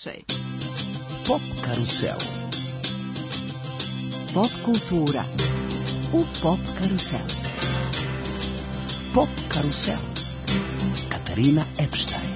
slušaj. Pop karusel. Pop kultura u Pop karuselu. Pop karusel. Katarina Epštajn.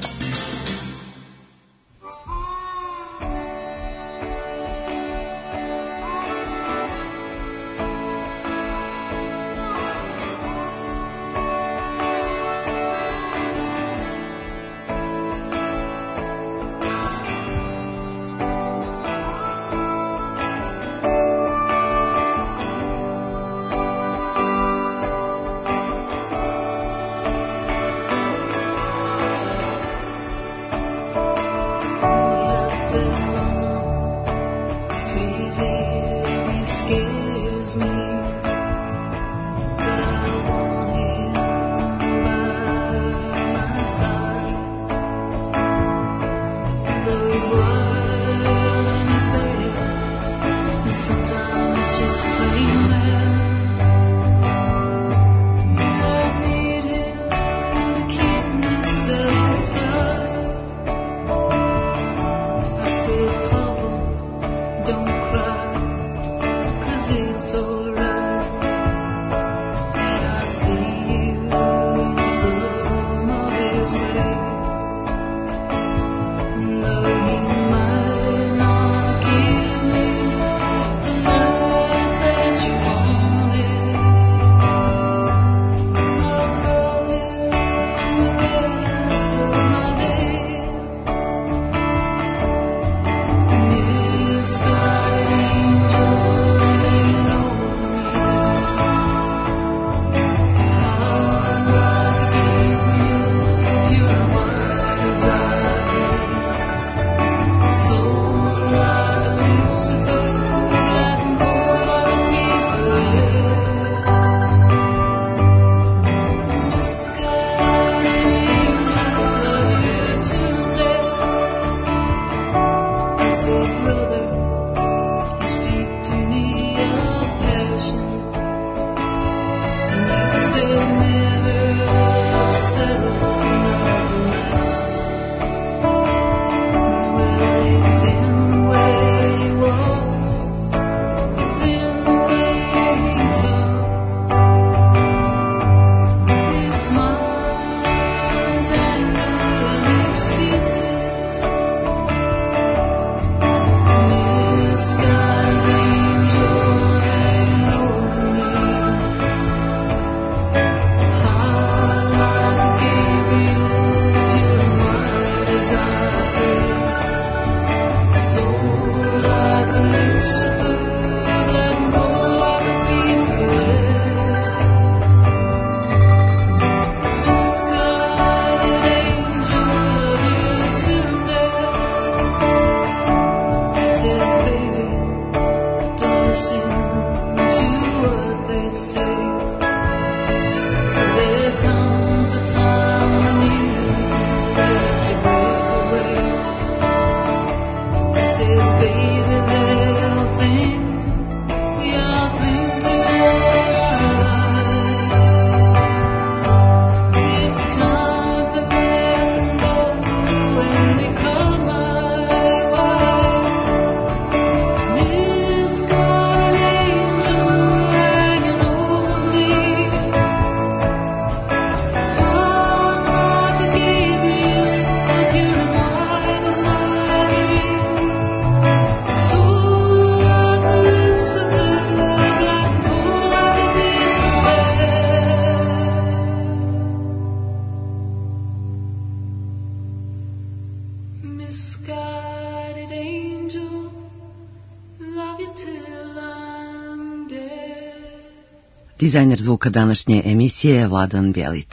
Dizajner zvuka današnje emisije je Vladan Bjelić.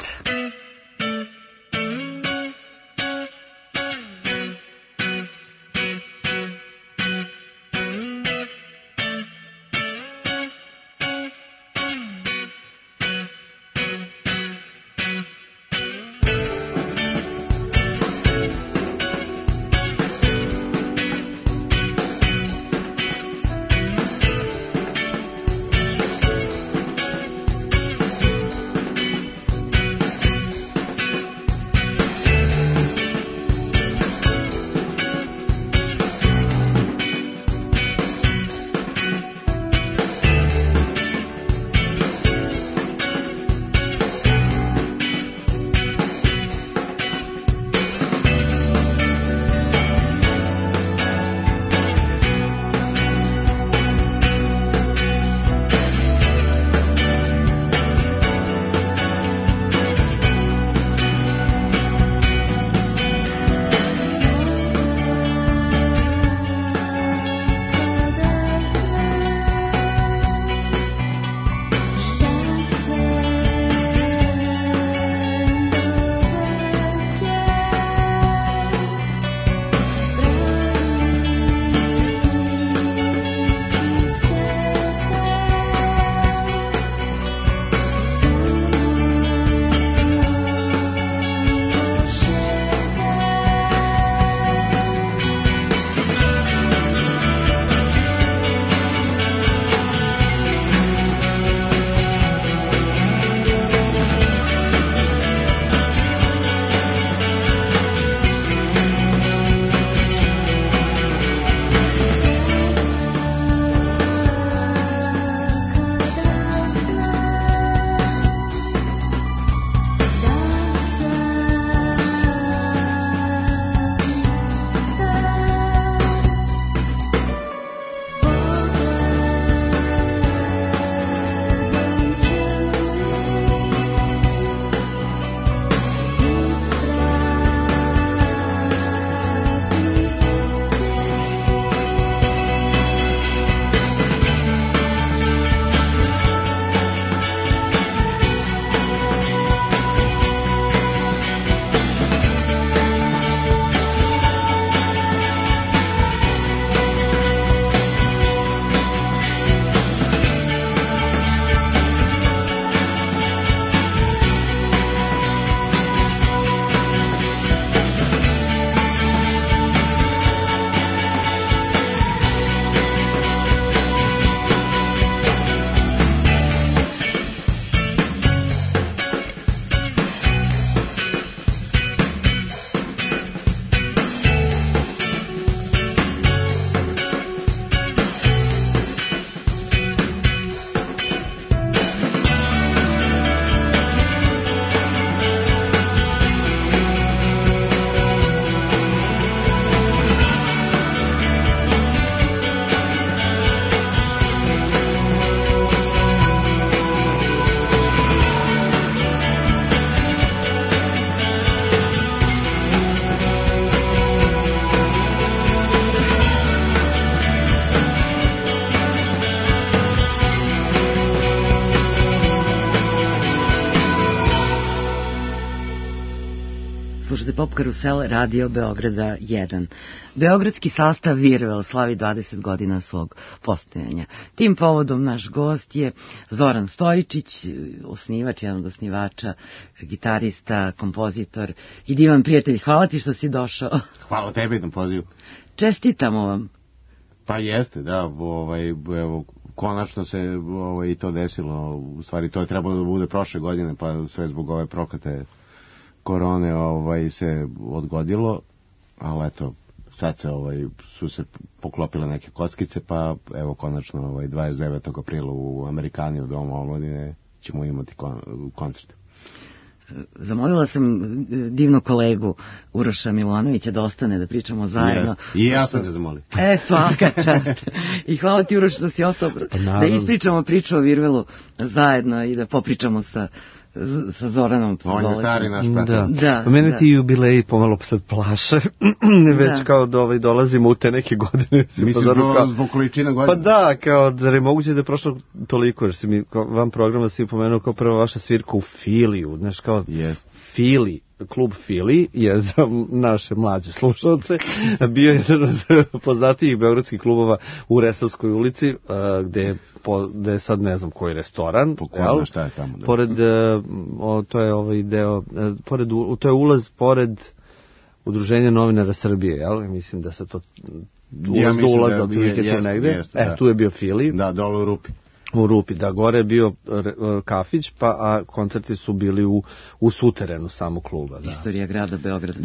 Slušate Pop Karusel, Radio Beograda 1. Beogradski sastav Virvel slavi 20 godina svog postojanja. Tim povodom naš gost je Zoran Stojičić, osnivač, jedan od osnivača, gitarista, kompozitor i divan prijatelj. Hvala ti što si došao. Hvala tebi na pozivu. Čestitamo vam. Pa jeste, da, evo, konačno se i to desilo. U stvari to je trebalo da bude prošle godine, pa sve zbog ove proklete korone se odgodilo, ali eto, sad se su se poklopile neke kockice, pa evo konačno 29. aprila u Amerikani u Domu omladine ćemo imati koncert. Zamolila sam divnog kolegu Uroša Milanovića da ostane da pričamo zajedno. Yes. I ja sam ga zamolio. Svaka čast. I hvala ti, Uroš, što si ostao da ispričamo priču o Virvelu zajedno i da popričamo sa Zoranom. On je stari naš pratitelj. Da. Mene ti jubileji pomalo sad plaše. Već kao da dolazimo u te neke godine. Mislim, zbog količina godina? Pa da, kao da je moguće da je prošlo toliko, jer si mi van programa si pomenuo kao prva vaša svirka u Filiju. Znaš, kao Fili, klub Fili je za naše mlađe slušalce bio jedan od poznatijih beogradskih klubova u Resavskoj ulici, gde je sad ne znam koji restoran. Pokožno šta je tamo? Da. Pored, to je deo, to je ulaz pored Udruženja novinara Srbije, jel? Mislim da se to ulaz do ulaza otprilike tu negde. Tu je bio Fili. Da, dole u Rupi. U Rupi, da, gore je bio kafić, a koncerti su bili u suterenu samog kluba. Da. Istorija grada Beograda.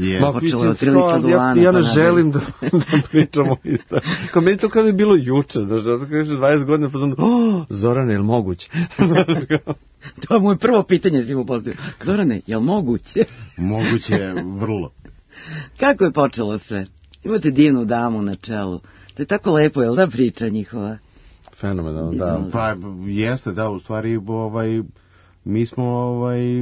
Ja ne želim da pričamo isto. Kao meni to kada je bilo juče, da 20 godina, pa sam, Zorane, je li moguće? To je moje prvo pitanje si mu postavio. Zorane, je li moguće? Moguće je vrlo. Kako je počelo sve? Imate divnu damu na čelu. To je tako lepo, je li da priča njihova? Fenomenalno, da. Pa jeste, da, u stvari mi smo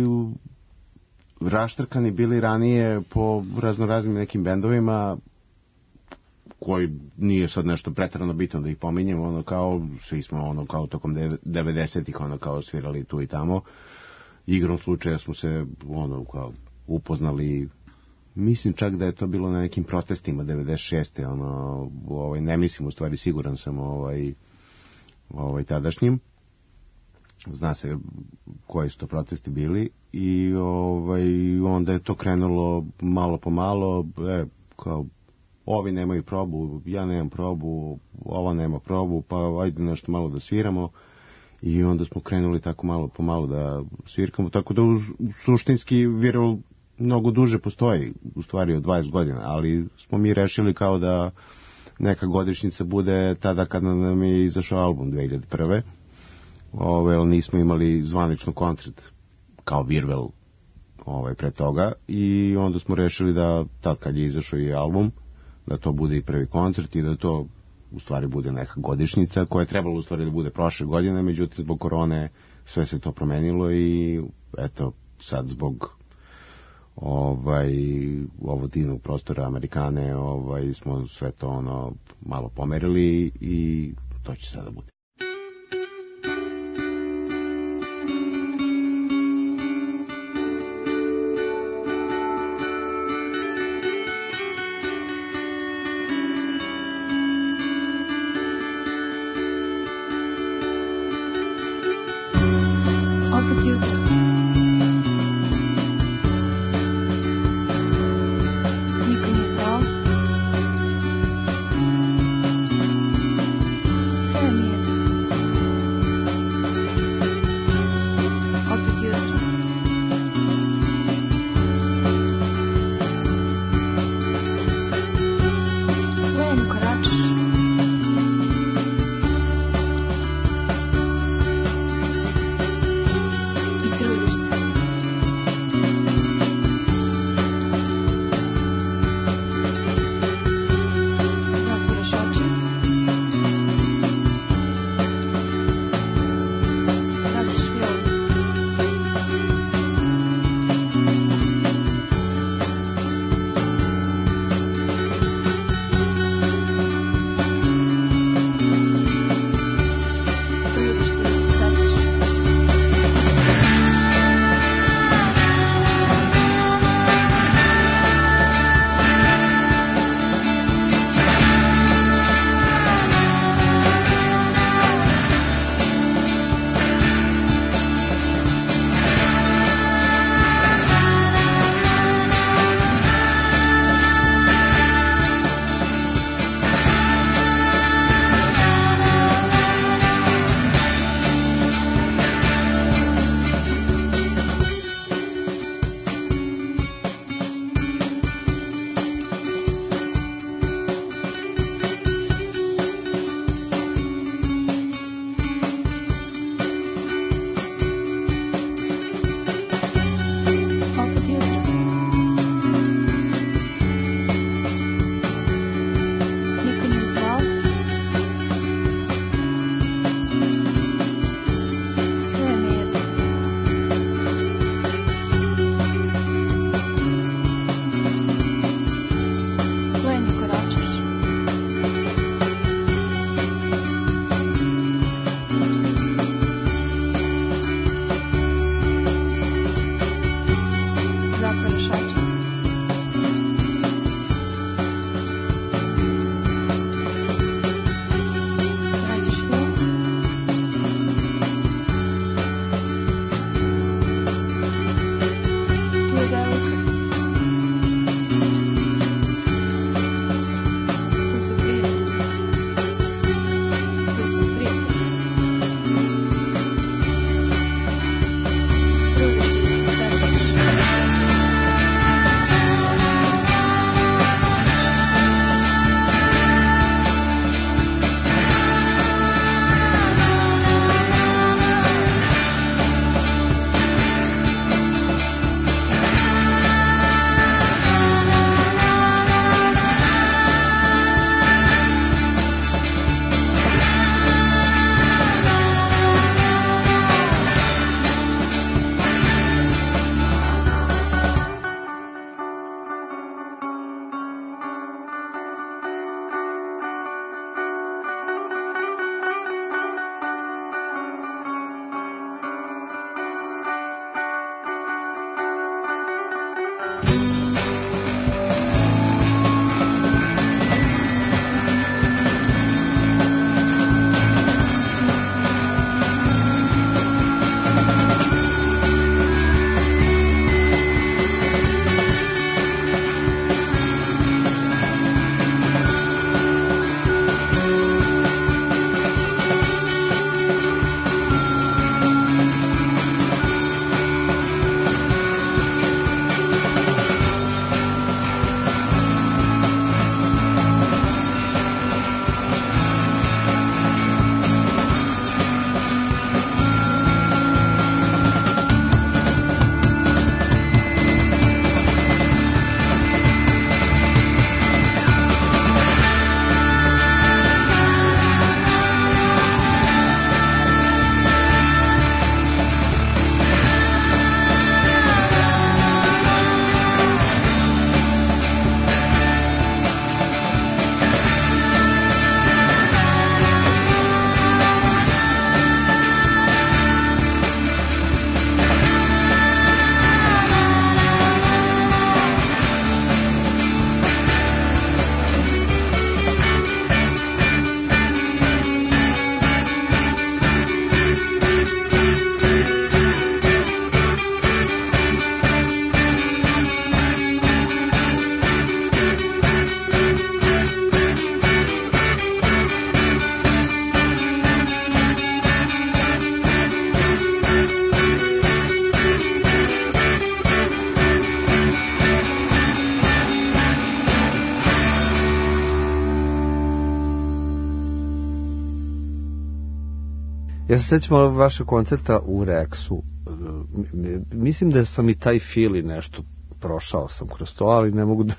raštrkani bili ranije po raznoraznim nekim bendovima koji nije sad nešto preterano bitno da ih pominjemo, svi smo tokom 90-ih kao svirali tu i tamo. Igrom slučaja smo se kao upoznali, mislim čak da je to bilo na nekim protestima 96. Ne mislim, u stvari siguran sam tadašnjim. Zna se koji su to protesti bili i onda je to krenulo malo po malo, kao ovi nemaju probu, ja nemam probu, ova nema probu, pa ajde nešto malo da sviramo i onda smo krenuli tako malo po malo da svirkamo, tako da suštinski Virvel mnogo duže postoji, u stvari od 20 godina, ali smo mi rešili kao da neka godišnjica bude tada kada nam je izašao album 2001. Nismo imali zvanično koncert kao Virvel pre toga i onda smo rešili da tad kad je izašao i album, da to bude i prvi koncert i da to u stvari bude neka godišnjica koja je trebala u stvari da bude prošle godine, međutim zbog korone sve se to promenilo i eto sad zbog ovo divnog prostora Amerikane smo sve to malo pomerili i to će sada bude. Sam je Ja se sećam vaše koncerta u Rexu. Mislim da sam i taj Fili nešto prošao sam kroz to, ali ne mogu da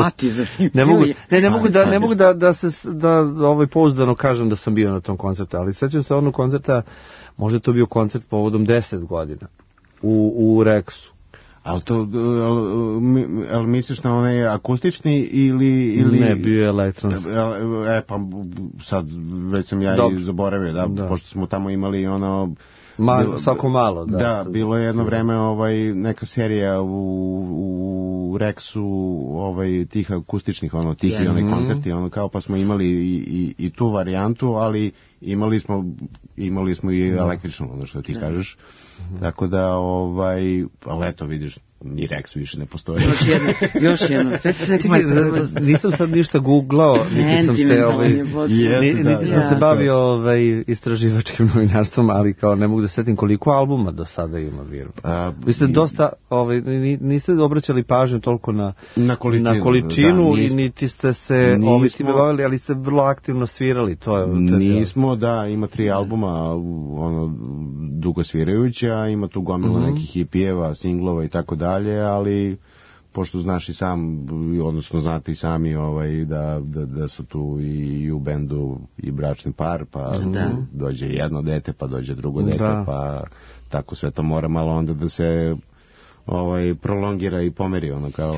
ne mogu da pouzdano kažem da sam bio na tom koncertu, ali sećam se onog koncerta, možda to bio koncert povodom 10 godina u Rexu. Ali to, misliš na onaj akustični ili... Ne, bio je elektronski. Pa sad već sam ja i zaboravio, da, pošto smo tamo imali ono... Svako malo, da. Da, bilo je jedno vreme neka serija u Rexu tih akustičnih, tihi onaj koncerti, kao pa smo imali i tu varijantu, ali imali smo i električnu, ono što ti kažeš. Tako da, ali eto, vidiš, ni Rex više ne postoji. Još jedno. Nisam sad ništa googlao, niti sam se bavio istraživačkim novinarstvom, ali kao ne mogu da setim koliko albuma do sada ima Virvel. Vi ste dosta, niste obraćali pažnju toliko na količinu i niti ste se time bavili, ali ste vrlo aktivno svirali. Nismo, da, ima 3 albuma, dugo svirajuća, ima tu gomila nekih EP-eva, singlova i tako dalje, ali pošto znaš i sam, odnosno znate i sami da su tu i u bendu i bračni par, pa dođe jedno dete, pa dođe drugo dete, pa tako sve to mora malo onda da se prolongira i pomeri,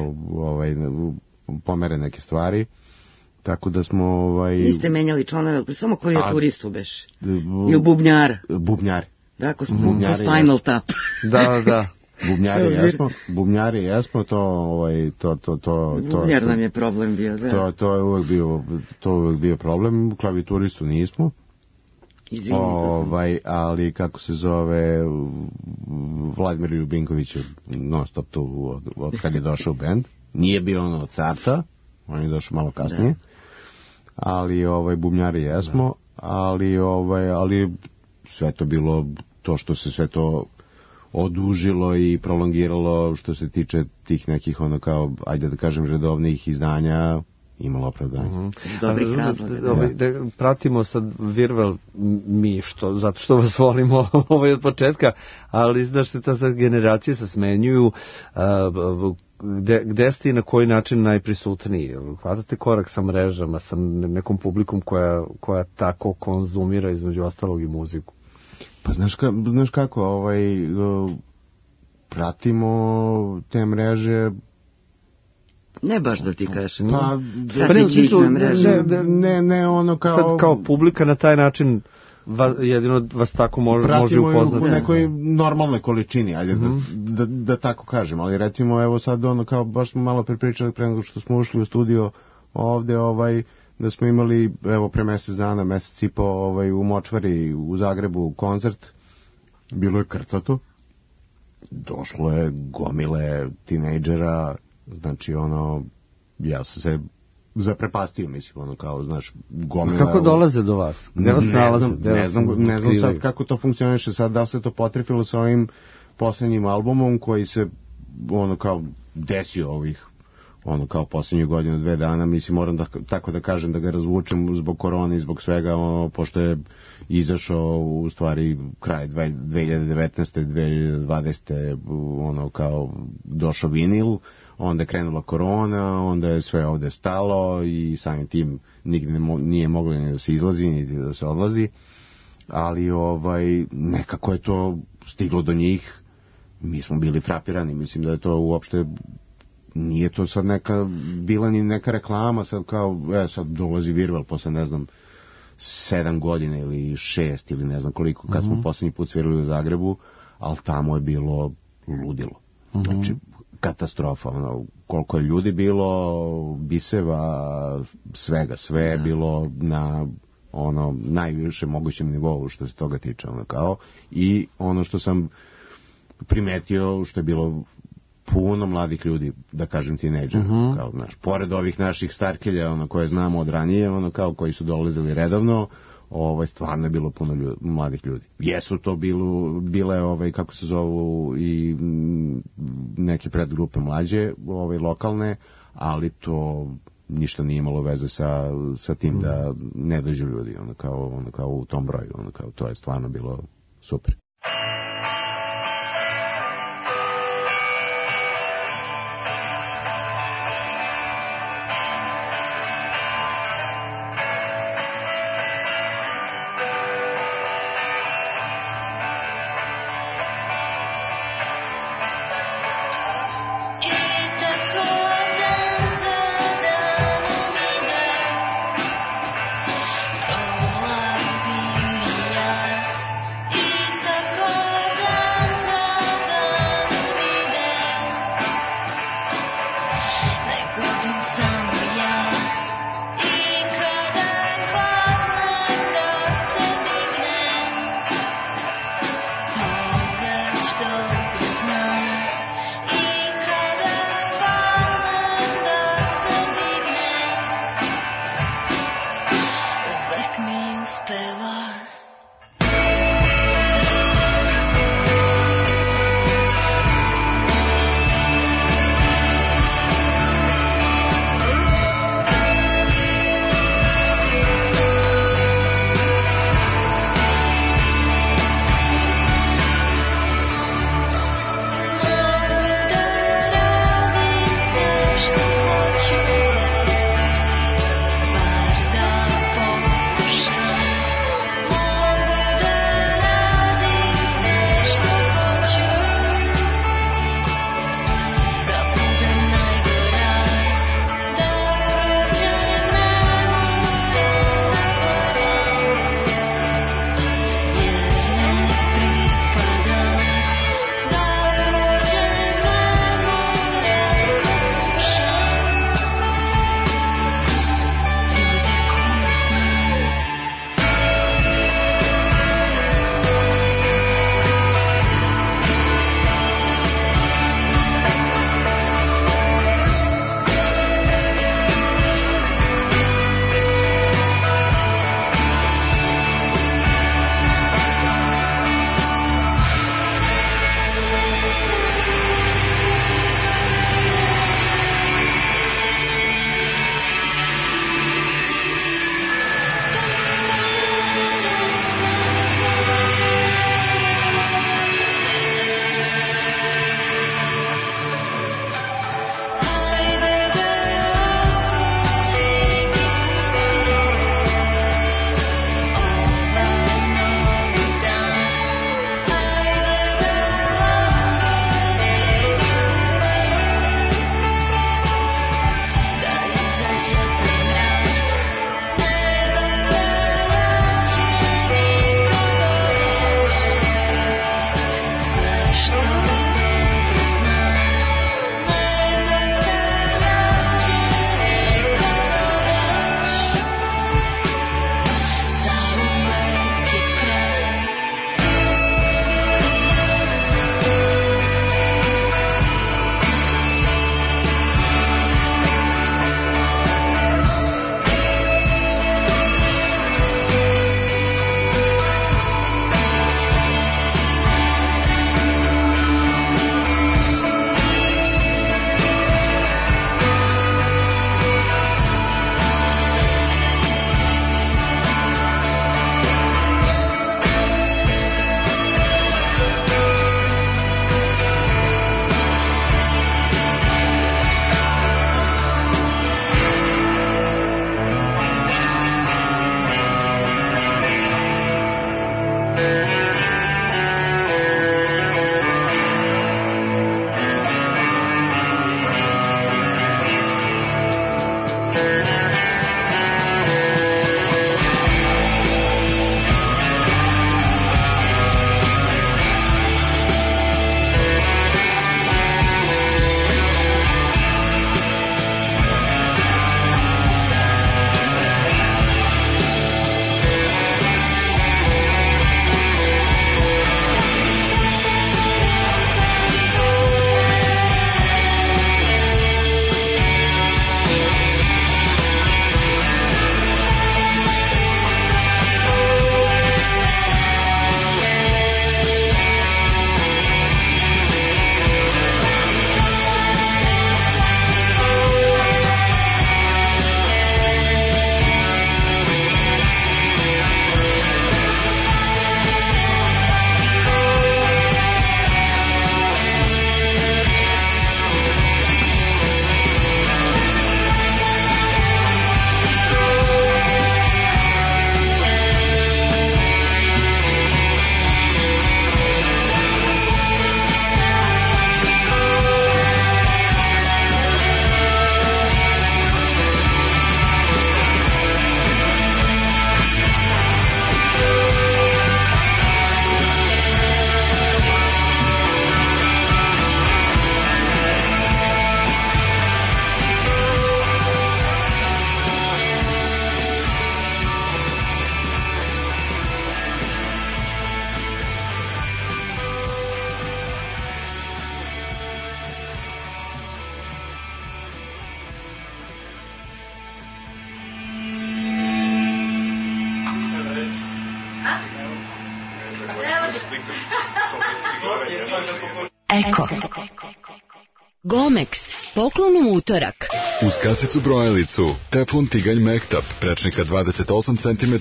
pomere neke stvari. Tako da smo... Niste menjali članove, samo klaviaturistu beš. I u bubnjara. Bubnjari. Da, ko Spinal Tap. Da. Bubnjari jesmo, to Bubnjar nam je problem bio, da. To je uvek bio problem, klaviaturistu nismo. Ali kako se zove, Vladimir Ljubinković je non stop tu od kad je došao u band. Nije bio ono od starta, on je došao malo kasnije. Ali bubnjari jesmo, ali sve to bilo to što se sve to odužilo i prolongiralo što se tiče tih nekih kao, ajde da kažem, redovnih izdanja, imalo opravdanje. Dobrih razloga. Pratimo sad Virvel zato što vas volimo od početka, ali znaš se ta generacije se smenjuju, gde ste i na koji način najprisutniji? Hvatate korak sa mrežama, sa nekom publikom koja tako konzumira između ostalog i muziku? Pa znaš kako, pratimo te mreže. Ne baš da ti kažem. Ne ono kao... Sad kao publika na taj način jedino vas tako može upoznati. Pratimo u nekoj normalnoj količini, ajde da tako kažem, ali recimo evo sad kao baš smo malo prepričali pre nego što smo ušli u studio ovde, da smo imali evo pre mesec dana, mesec i po u Močvari u Zagrebu koncert, bilo je krcato, došlo je gomile tinejdžera, znači ja sam se zaprepastio, mislim, kao, znaš, gomila... Kako dolaze do vas? Gde vas nalaze? Ne znam sad kako to funkcioniše, sad da se to potrefilo sa ovim posljednjim albumom koji se, kao, desio ovih, kao posljednjih godina, 2 dana, mislim, moram tako da kažem da ga razvučem zbog korone i zbog svega, pošto je izašao u stvari kraj 2019. 2020. Kao došao vinil, onda je krenula korona, onda je sve ovde stalo i samim tim nigde nije moglo ni da se izlazi, niti da se odlazi, ali nekako je to stiglo do njih, mi smo bili frapirani, mislim da je to uopšte, nije to sad bila ni neka reklama, sad kao, sad dolazi Virvel posle, ne znam, 7 godina ili 6 ili ne znam koliko, kad smo posljednji put svirali u Zagrebu, ali tamo je bilo ludilo. Znači, katastrofa, koliko je ljudi bilo, biseva, svega, sve je bilo na najviše mogućem nivou što se toga tiče, kao, i ono što sam primetio, što je bilo puno mladih ljudi, da kažem tinejdžera, kao, znaš, pored ovih naših starkelja, koje znamo od ranije, kao, koji su dolazili redovno, stvarno je bilo puno mladih ljudi. Jesu to bile, kako se zovu, i neke predgrupe mlađe, lokalne, ali to ništa nije imalo veze sa tim da ne dođu ljudi, ono kao u tom broju, ono kao to je stvarno bilo super. I Eko. Gomex, poklon u utorak. Uz kasicu brojilicu, teflon tigalj Mektap, prečnika 28 cm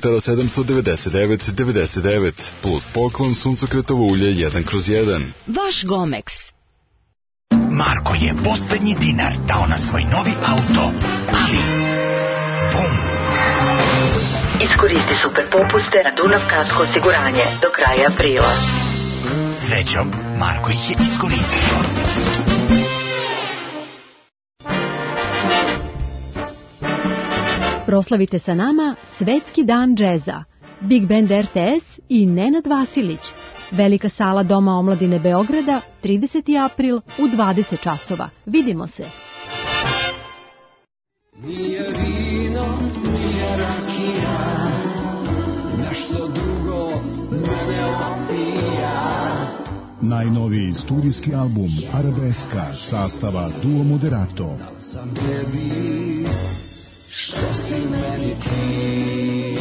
799,99, plus poklon suncokretovo ulje 1/1. Vaš Gomex. Marko je poslednji dinar dao na svoj novi auto, ali... Bum! Iskoristi super popuste na Dunav Kasko osiguranje do kraja aprila. Srećom, Marko ih je iskoristio. Proslavite sa nama Svetski dan džeza. Big Band RTS i Nenad Vasilić. Velika sala Doma omladine Beograda, 30. april u 20 časova. Vidimo se. Nije vino, nije rakija, nešto drugo mene opija. Najnoviji studijski album Arabeska sastava Duo Moderato. Sam tebi, što si meni ti.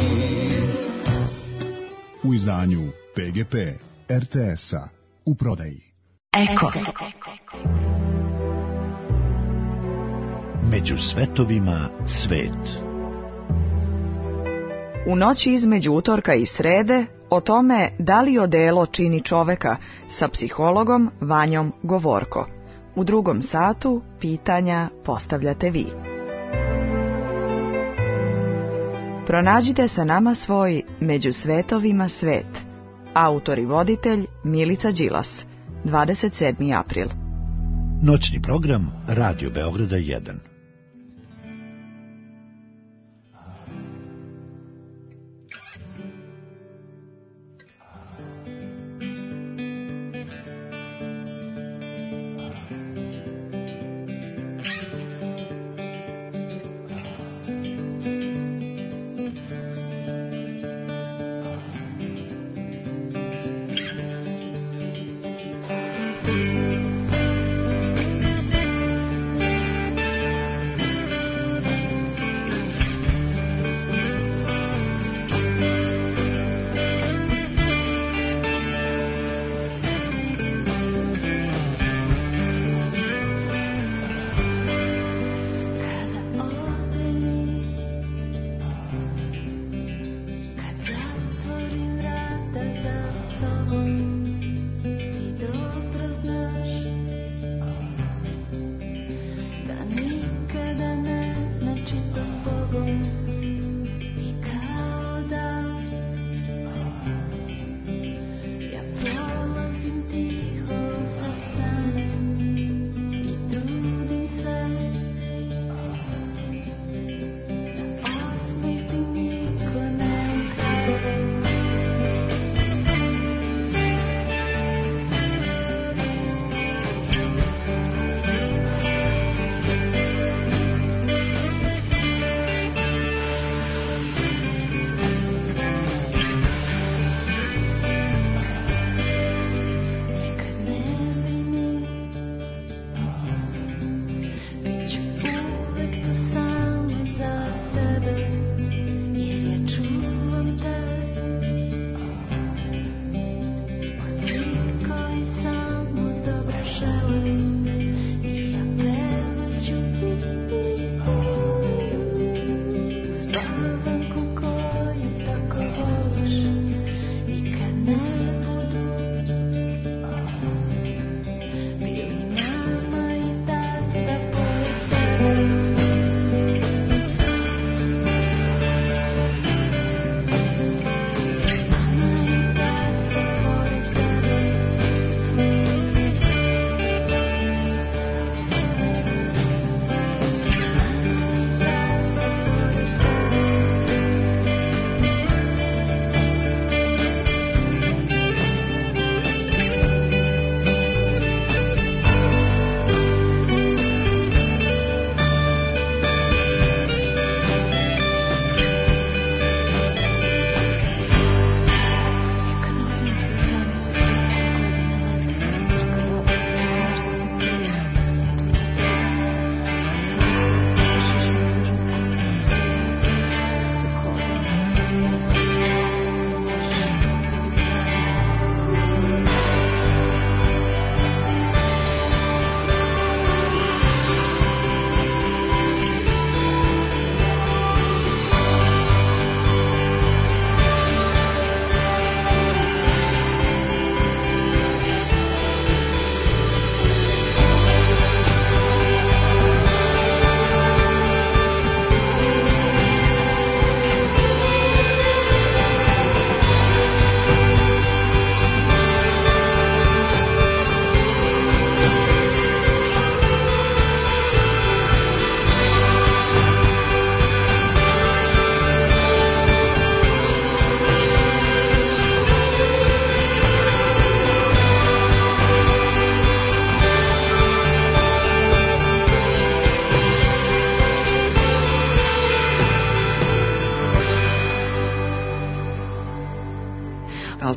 U izdanju PGP RTS-a u prodaji. Eko. Među svetovima svet. U noći između utorka i srede o tome da li odelo čini čoveka sa psihologom Vanjom Govorko. U drugom satu pitanja postavljate vi. Pronađite sa nama svoj Među svetovima svet. Autor i voditelj Milica Đilas. 27. april. Noćni program Radio Beograda 1.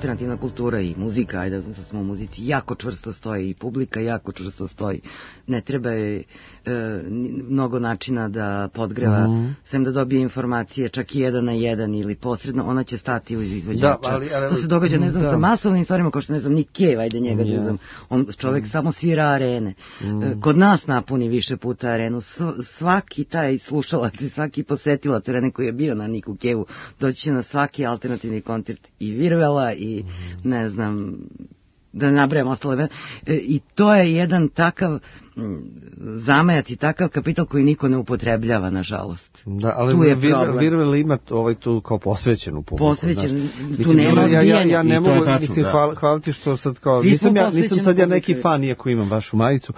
alternativna kultura i muzika, ajde sad smo u muzici, jako čvrsto stoji i publika jako čvrsto stoji. Ne treba je mnogo načina da podgreva, sem da dobije informacije, čak i 1 na 1 ili posredno, ona će stati uz izvođača. To se događa, ne znam, sa masovnim stvarima, kao što ne znam, Nick Cave, ajde njega da uzem. On čovek samo svira arene. Kod nas napuni više puta arenu. Svaki taj slušalac i svaki posetilac arene koji je bio na Nicku Cave-u doći će na svaki alternativni koncert i Virvela i ne znam, da ne nabrajam ostale. I to je jedan takav zamajac i takav kapital koji niko ne upotrebljava, nažalost. Da, ali Virvel ima tu kao posvećenu publiku. Posvećen, tu nema odbijanja. Ja ne mogu, mislim, hvala ti što sad kao, nisam sad ja neki fan, iako imam vašu majicu.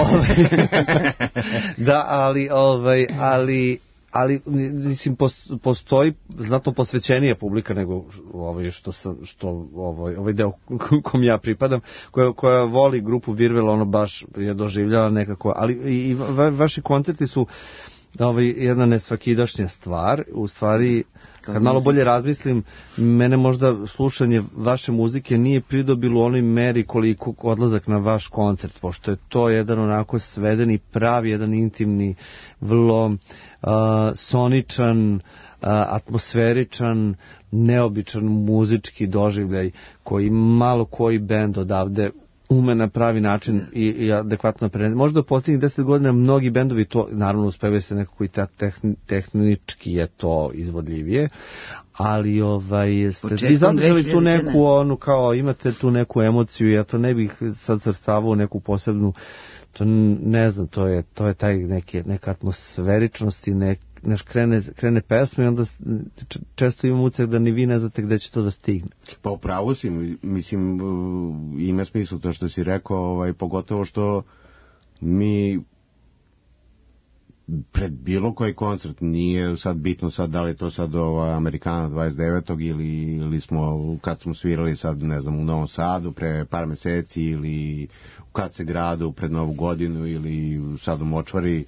Da, ali mislim postoji znatno posvećenija publika nego ovaj deo kom ja pripadam, koja voli grupu Virvel, ono baš je doživljava nekako, ali i vaši koncerti su jedna nesvakidašnja stvar, u stvari kad malo bolje razmislim, mene možda slušanje vaše muzike nije pridobilo u onoj meri koliko odlazak na vaš koncert, pošto je to jedan onako svedeni, pravi, jedan intimni, vrlo soničan, atmosferičan, neobičan muzički doživljaj koji malo koji bend odavde ume na pravi način i adekvatno preneti. Možda u posljednjih 10 godina mnogi bendovi to, naravno uspevaju se nekako i tehnički je to izvodljivije, ali vi zadržali tu neku, kao imate tu neku emociju, ja to ne bih sad svrstavao neku posebnu, to ne znam, to je taj neka atmosferičnost i krene pesme i onda često imam utisak da ni vi ne znate gde će to da stigne. Pa upravo si, mislim, ima smisla to što si rekao, pogotovo što mi pred bilo koji koncert nije sad bitno sad da li je to sad Amerikana 29. ili smo kad smo svirali sad, ne znam, u Novom Sadu pre par meseci ili u Kace gradu pred Novu godinu ili sad u Močvari.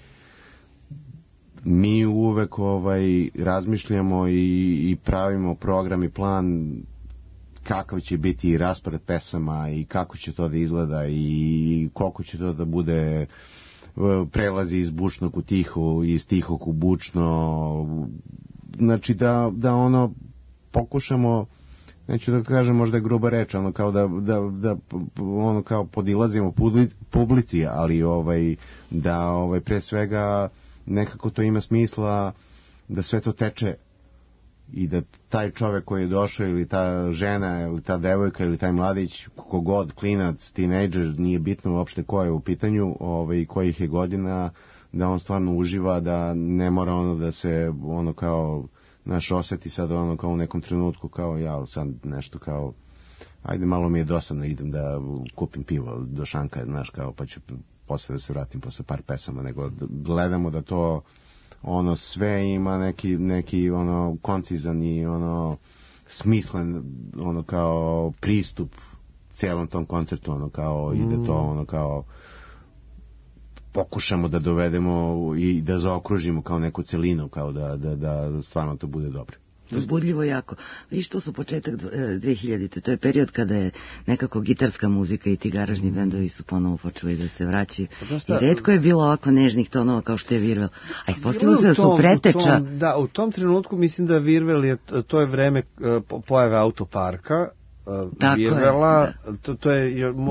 Mi uvek razmišljamo i pravimo program i plan kakav će biti raspored pesama i kako će to da izgleda i koliko će to da bude prelazi iz bučnog u tiho, iz tihog u bučno. Znači da ono pokušamo, neću da kažem, možda je gruba reč, ono kao da ono kao podilazimo publici, ali da pre svega nekako to ima smisla da sve to teče i da taj čovek koji je došao ili ta žena ili ta devojka ili taj mladić, kogod, klinac, tinejdžer, nije bitno uopšte ko je u pitanju, kojih je godina, da on stvarno uživa, da ne mora ono da se ono kao osjeti sad ono kao u nekom trenutku kao ja sad nešto kao ajde malo mi je dosadno, idem da kupim pivo do šanka, znaš, kao pa ću posle da se vratim posle par pesama, nego gledamo da to ono sve ima neki ono koncizan i ono smislen ono kao pristup cijelom tom koncertu, ono kao i da to ono kao pokušamo da dovedemo i da zaokružimo kao neku celinu, kao da stvarno to bude dobro. Uzbudljivo jako. Viš, to su početak 2000-te, to je period kada je nekako gitarska muzika i ti garažni bendovi su ponovo počeli da se vraćaju. I retko je bilo ovako nežnih tonova kao što je Virvel. A ispostavilo se da su preteča. Da, u tom trenutku mislim da Virvel to je vreme pojave autoparka, Virvela, to je još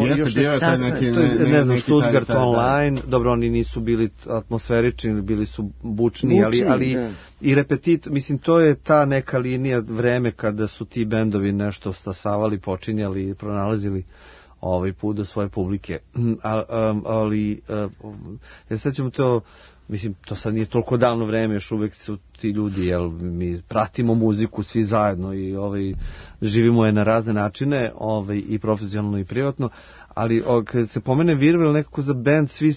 ne znam, Stuttgart Online, dobro, oni nisu bili atmosferični, bili su bučni, ali i repetit, mislim, to je ta neka linija vreme kada su ti bendovi nešto stasavali, počinjali, pronalazili put do svoje publike, ali ja sad ćemo to, mislim, to sad nije toliko davno vreme, još uvek su ti ljudi, jel, mi pratimo muziku svi zajedno i živimo je na razne načine, i profesionalno i privatno, ali kad se pomene Virvel, nekako za band svi,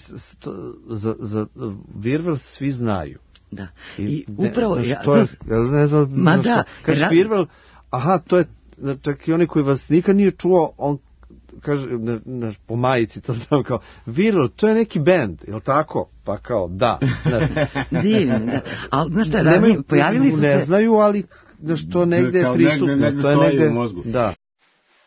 za Virvel svi znaju. Da. I upravo ne znam, kažeš Virvel, aha, to je, čak i oni koji vas nikad nije čuo, on kaže, po majici to znam kao, Virvel, to je neki bend, je li tako? Pa kao, da. Divno, da. Ali, znaš šta, pojavili su se... Ne znaju, ali što negde je prisutno. To je negde u mozgu. Da.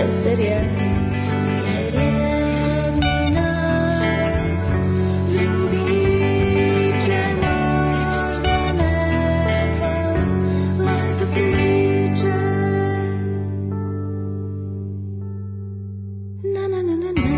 veter je, jer jedni nas drugi će možda neka lepe priče. Na na na na na.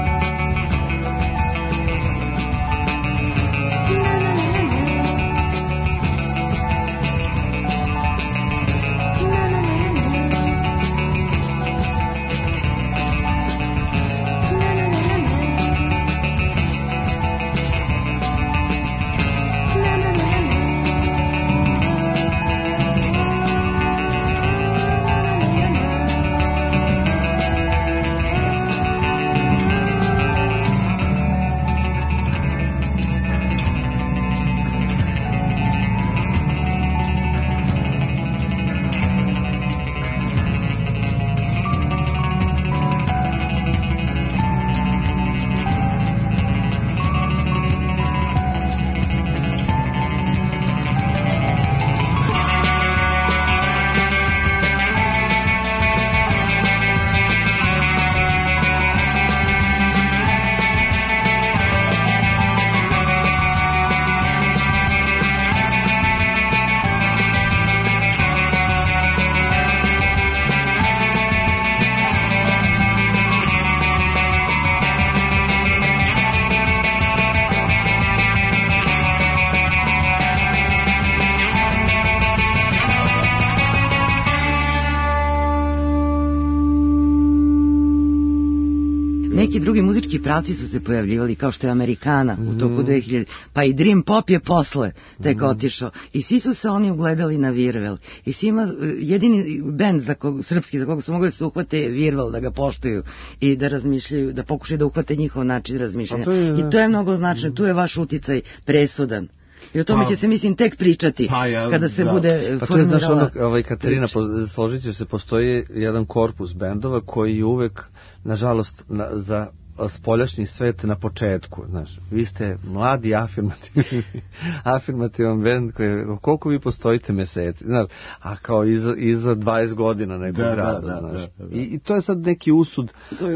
Neki drugi muzički pravci su se pojavljivali, kao što je Amerikana u toku 2000, pa i Dream Pop je posle tek otišao. I svi su se oni ugledali na Virvel. I svima, jedini bend srpski za koga su mogli da se uhvate je Virvel, da ga poštuju i da razmišljaju, da pokušaju da uhvate njihov način razmišljanja. I to je mnogo značajno, tu je vaš uticaj presudan. I o tome će se, mislim, tek pričati kada se bude formirala... Katarina, složit će se, postoji jedan korpus bendova koji uvek, nažalost, za spoljašnji svet na početku, znaš, vi ste mladi afirmativan bend koji, koliko vi postojite meseci, znaš, a kao iza 20 godina nekog rada, znaš. I to je sad neki usud,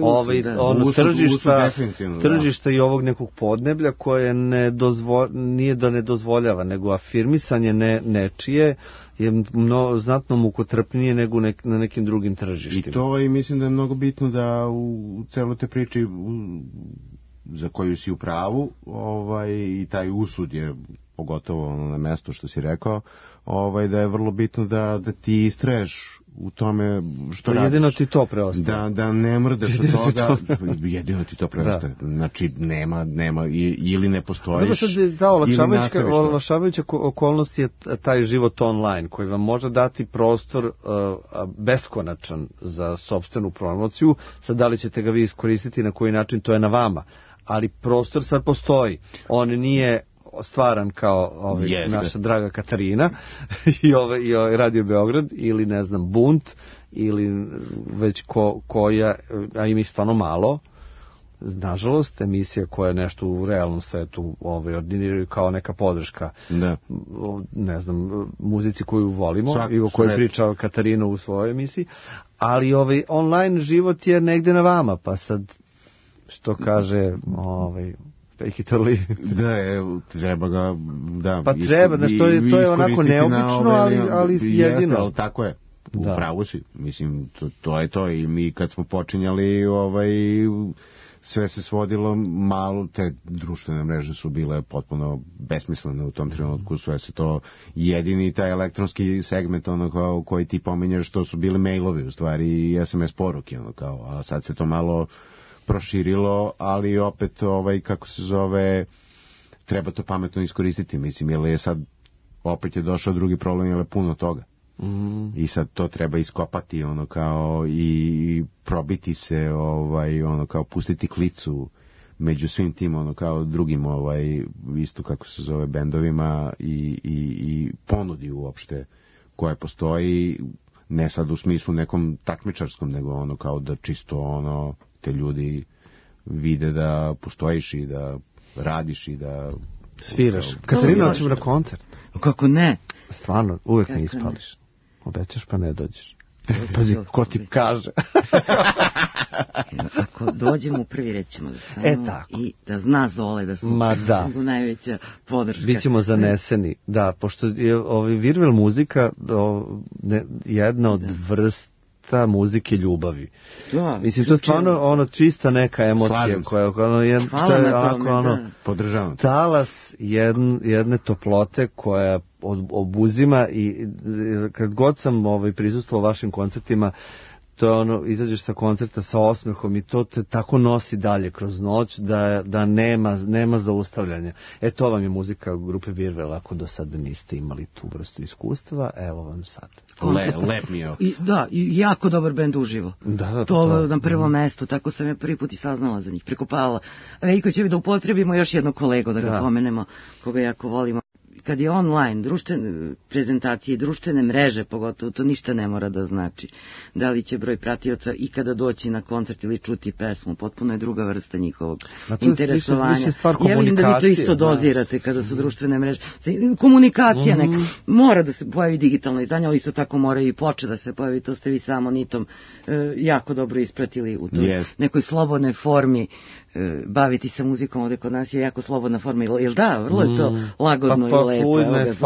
tržišta i ovog nekog podneblja koje nije da ne dozvoljava, nego afirmisanje nečije je znatno mukotrpnije nego na nekim drugim tržištima. I to i mislim da je mnogo bitno da u celoj te priči za koju si u pravu, i taj usud je pogotovo na mesto što si rekao, da je vrlo bitno da ti istraješ u tome što radiš. Jedino ti to preostaje. Da ne mrdaš od toga. Jedino ti to preostaje. Znači, nema, ili ne postojiš, ili nastaviš to. Olakšavajuća okolnost je taj život online, koji vam može dati prostor beskonačan za sopstvenu promociju. Sad, da li ćete ga vi iskoristiti, na koji način, to je na vama. Ali prostor sad postoji. On nije stvaran kao naša draga Katarina i Radio Beograd ili ne znam Bunt ili već koja, a ima stvarno malo, nažalost, emisija koja je nešto u realnom svetu ordiniraju kao neka podrška, ne znam, muzici koju volimo i o kojoj priča Katarina u svojoj emisiji, ali online život je negde na vama, pa sad što kaže treba ga, pa treba, to je onako neobično, ali jedino. Ali tako je, upravo si, mislim, to je to, i mi kad smo počinjali, sve se svodilo malo, te društvene mreže su bile potpuno besmislene u tom trenutku, sve se to, jedini taj elektronski segment, koji ti pominješ, to su bili mailovi, u stvari, i SMS poruke, a sad se to malo proširilo, ali opet, kako se zove, treba to pametno iskoristiti, mislim, jer je sad, opet je došao drugi problem, jer je puno toga. I sad to treba iskopati, i probiti se, kao pustiti klicu među svim tim, kao drugim, isto kako se zove, bendovima i ponudi uopšte koje postoji, ne sad u smislu nekom takmičarskom, nego kao da čisto te ljudi vide da postojiš i da radiš i da sviraš. Katarina, hoćemo na koncert. Kako ne? Stvarno, uvek me ispališ. Obećaš pa ne dođeš. Pazi, ko ti kaže? Ako dođemo u prvi red ćemo da stanemo i da zna Zole da smo najveća podrška. Bićemo zaneseni, da, pošto je virvel muzika jedna od vrsta muzike ljubavi. Da, mislim, to je stvarno čista neka emocija koja podržavam. Talas jedne toplote koja obuzima i kad god sam prisustvovao vašim koncertima, to je izađeš sa koncerta sa osmehom i to te tako nosi dalje kroz noć da nema zaustavljanja. To vam je muzika grupe Virvel, ako do sada niste imali tu vrstu iskustva, evo vam sad. Lep mi je. Da, i jako dobar bend uživo. To na prvo mesto, tako sam ja prvi put i saznala za njih, preko Pavla Veljkovića, da upotrebimo još jednog kolegu, da ga pomenemo, koga jako volimo. Kad je online, društvene prezentacije i društvene mreže, pogotovo, to ništa ne mora da znači. Da li će broj pratioca ikada doći na koncert ili čuti pesmu, potpuno je druga vrsta njihovog interesovanja. Ja vidim da vi to isto dozirate kada su društvene mreže. Komunikacija neka, mora da se pojavi digitalno izdanje, ali isto tako mora i ploče da se pojavi, to ste vi samo Nitom jako dobro ispratili u toj nekoj slobodnoj formi. Baviti se muzikom ovde kod nas je jako slobodna forma, jel da, vrlo je to lagodno i lepo.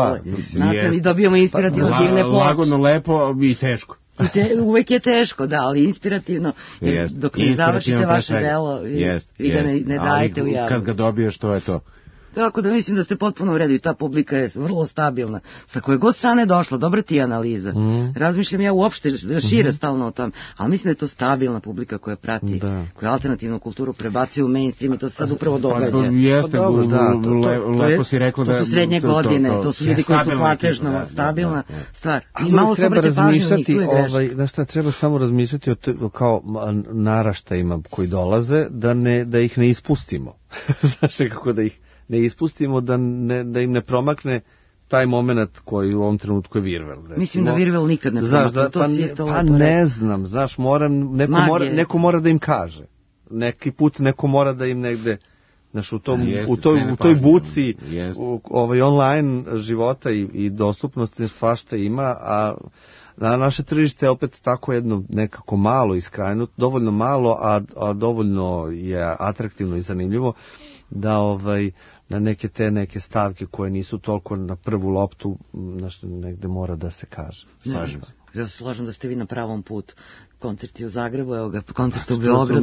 I dobijamo inspirativno divne ploče. Lagodno, lepo i teško. Uvek je teško, da, ali inspirativno, dok ne završite vaše delo, vi ga ne dajete u javnost. Kad ga dobiješ, to je to. Tako da mislim da ste potpuno u redu i ta publika je vrlo stabilna. Sa koje god strane došla, dobra ti je analiza. Razmišljam ja uopšte šire stalno o tom, ali mislim da je to stabilna publika koja prati, koja alternativnu kulturu prebacuje u mainstream i to se sad upravo događa. Jeste, lepo si rekla da... To su srednje godine, to su ljudi koji su platežno, stabilna stvar. I malo treba razmišljati, znaš šta, treba samo razmišljati kao naraštajima koji dolaze, da ih ne ispustimo. Znaš kako da ih ne ispustimo, da im ne promakne taj moment koji u ovom trenutku je Virvel. Mislim da Virvel nikad ne promakne, to si isto lepo. Ne znam, znaš, neko mora da im kaže. Neki put neko mora da im negde, znaš, u toj buci online života i dostupnosti svašta ima, a naše tržište je opet tako jedno nekako malo iskrajnuto, dovoljno malo, a dovoljno je atraktivno i zanimljivo da neke stavke koje nisu toliko na prvu loptu, negde mora da se kaže. Slažem se. Ja se slažem da ste vi na pravom putu. Koncerti u Zagrebu, evo ga, koncert u Beogradu.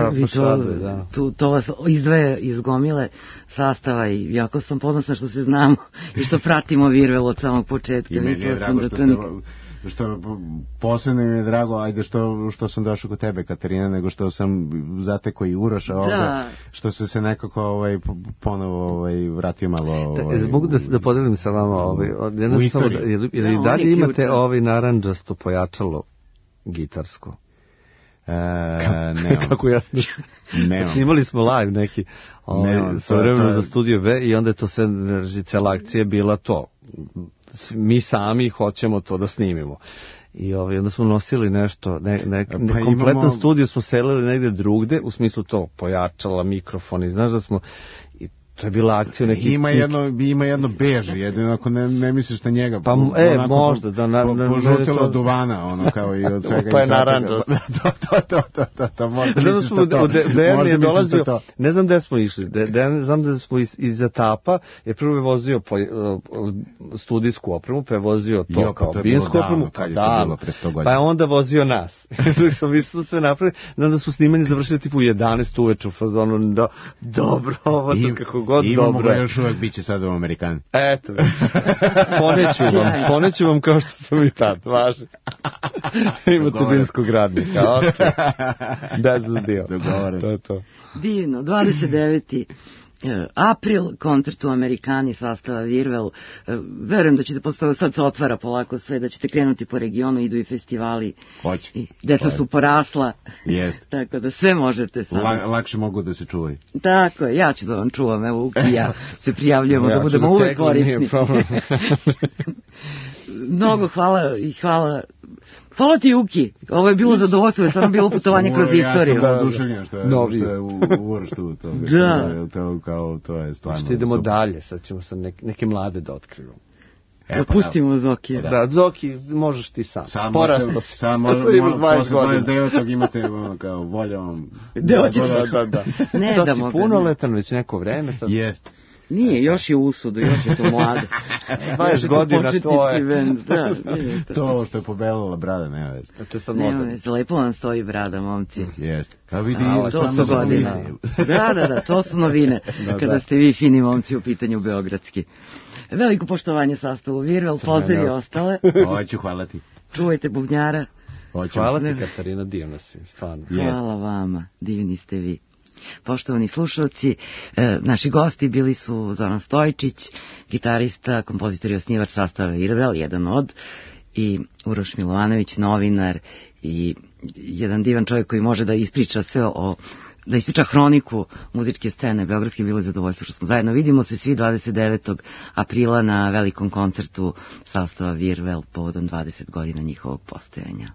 To vas izdvaja iz gomile sastava i jako sam ponosna što se znamo i što pratimo Virvel od samog početka. I meni je drago što posebno mi je drago, ajde što sam došao kod tebe, Katarina, nego što sam zatekao i Uroša ovdje, što se nekako ponovo vratio malo... Mogu da podelim sa vama u istoriju. Ili dalje imate narandžasto pojačalo gitarsko? Nemam. Snimali smo live neki svojevremeno za Studio B i onda je to sve, cela akcija bila to. Mi sami hoćemo to da snimimo. I onda smo nosili nešto, kompletan studio smo selili negde drugde, u smislu to pojačala mikrofoni, znaš da smo... To je bila akcija neki... Ima jedno bež, jedino ako ne misliš na njega. Pa, možda. Požutilo duvana, kao i od svega. Pa je naranđa. To možda misliš na to. Dejan je dolazio, ne znam gde smo išli, znam da smo iz etapa, jer prvo je vozio studijsku opremu, pa je vozio to kao binsku opremu, pa je onda vozio nas. Mi smo sve napravili, znam da smo snimanje završili tipu 11 uveče u fazonu, dobro, ovo to kako god dobro. Imamo ga još uvek, bit će sad u Amerikani. Eto, poneću vam kao što sam i tad, važi. Imate binskog radnika, okej. That's the deal. Dogovoren. To. Divno, 29. april, koncert u Amerikani sastava Virvel. Verujem da ćete postao, sad se otvara polako sve, da ćete krenuti po regionu, idu i festivali. Hoće. Deca su porasla. Jeste. Tako da sve možete sad. Lakše mogu da se čuvaju. Tako je, ja ću da vam čuvam, evo Uki i ja se prijavljujemo da budemo uvek korisni. Mnogo hvala i hvala. Hvala ti, Uki. Ovo je bilo zadovoljstvo, je samo bilo putovanje kroz istoriju. Ja sam oduševljen što je u Uroštu. Da. To je stvarno. Što idemo dalje, sad ćemo sa neke mlade da otkrivamo. Pustimo Zokija. Da, Zoki, možeš ti sam. Porastao si. Sam Imaš 20 posle godina. 29. imate kao voljom. Da, hoćeš Da. Ne To da ti mogu. punoletan već neko vreme sad. Jest. Nije, još je u usudu, još je to mlado. 20 godina to je. Bend. Da, nije to. To što je pobelila brada, nema veze. To je sad Nema moderno. veze, lepo vam stoji brada, momci. Jest. Kao vidi, To su godine. Da, to su novine. Kada ste vi fini momci u pitanju beogradski. Veliko poštovanje sastavu Virvel, pozdravi ostale. Hoću, hvala ti. Čuvajte bubnjara. Hvala ti, Katarina, divna si, stvarno. Hvala vama, divni ste vi. Poštovani slušalci, naši gosti bili su Zoran Stojčić, gitarista, kompozitor i osnivač sastava Virvel, jedan od, i Uroš Milovanović, novinar i jedan divan čovjek koji može da ispriča sve da ispriča hroniku muzičke scene beogradske. Bilo je zadovoljstvo što smo zajedno. Vidimo se svi 29. aprila na velikom koncertu sastava Virvel povodom 20 godina njihovog postojanja.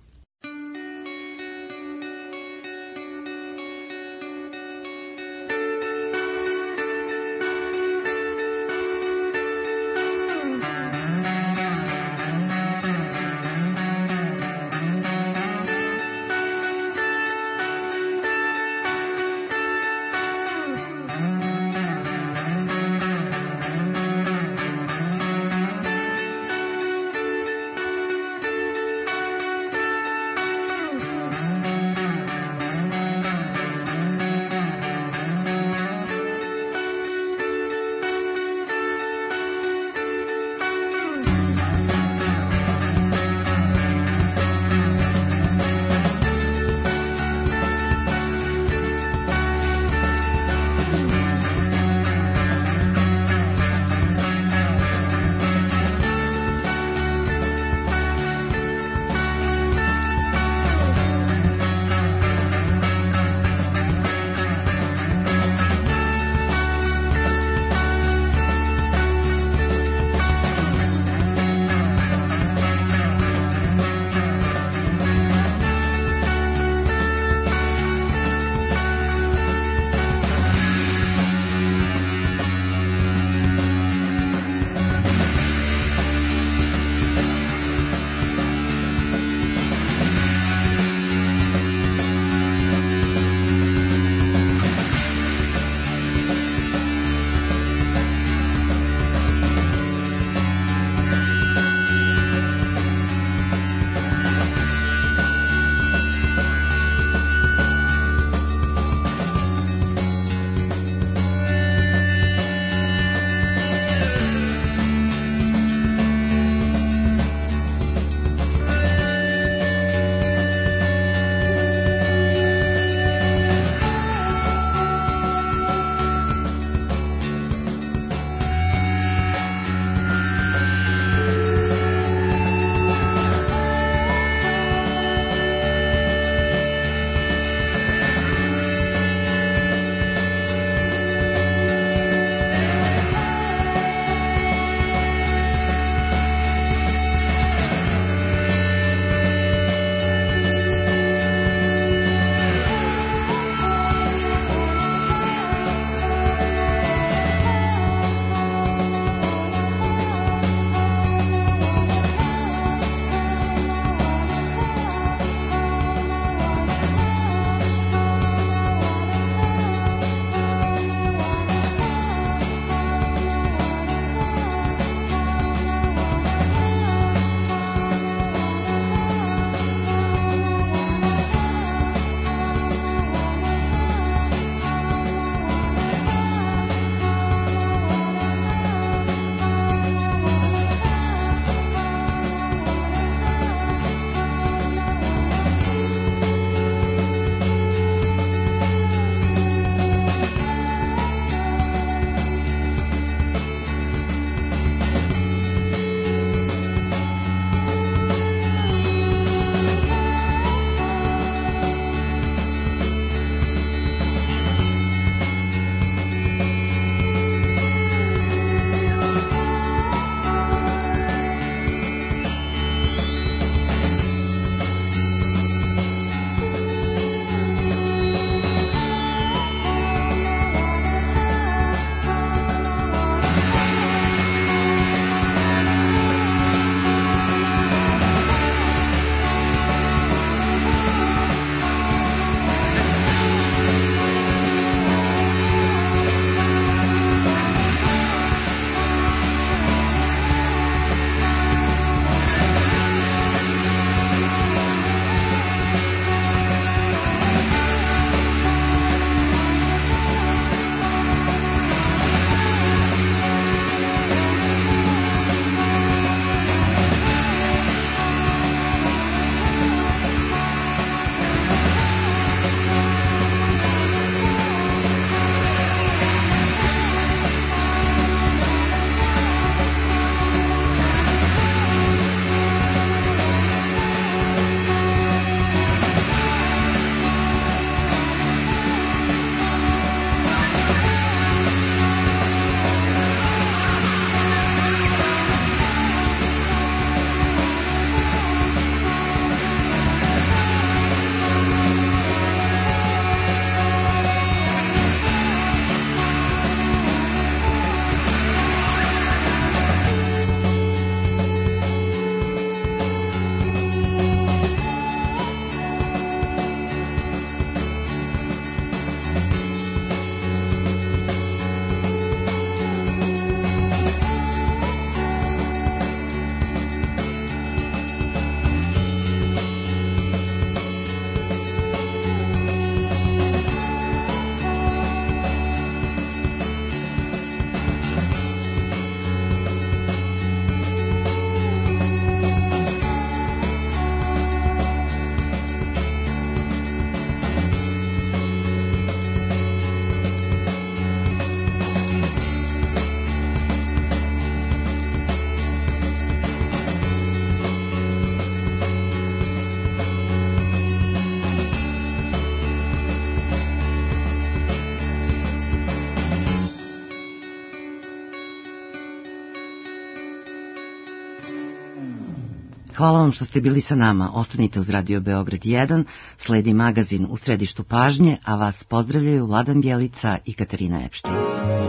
Hvala vam što ste bili sa nama. Ostanite uz Radio Beograd 1, sledi magazin U središtu pažnje, a vas pozdravljaju Vladan Bjelica i Katarina Epštin.